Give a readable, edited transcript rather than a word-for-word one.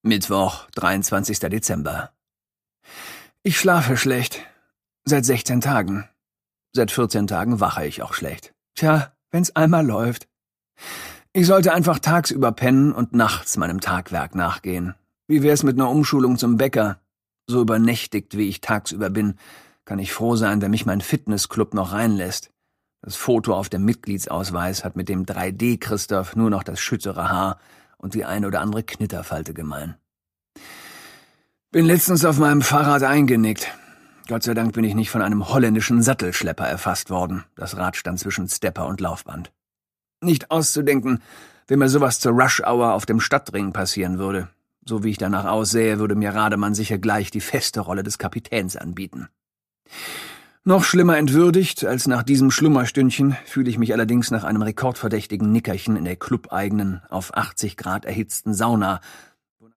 Mittwoch, 23. Dezember. Ich schlafe schlecht. Seit 16 Tagen. Seit 14 Tagen wache ich auch schlecht. Tja, wenn's einmal läuft. Ich sollte einfach tagsüber pennen und nachts meinem Tagwerk nachgehen. Wie wär's mit einer Umschulung zum Bäcker? So übernächtigt, wie ich tagsüber bin, kann ich froh sein, wenn mich mein Fitnessclub noch reinlässt. Das Foto auf dem Mitgliedsausweis hat mit dem 3D-Christoph nur noch das schüttere Haar und die eine oder andere Knitterfalte gemein. Bin letztens auf meinem Fahrrad eingenickt. Gott sei Dank bin ich nicht von einem holländischen Sattelschlepper erfasst worden. Das Rad stand zwischen Stepper und Laufband. Nicht auszudenken, wenn mir sowas zur Rush-Hour auf dem Stadtring passieren würde. So wie ich danach aussähe, würde mir Rademann sicher gleich die feste Rolle des Kapitäns anbieten. Noch schlimmer entwürdigt als nach diesem Schlummerstündchen fühle ich mich allerdings nach einem rekordverdächtigen Nickerchen in der clubeigenen, auf 80 Grad erhitzten Sauna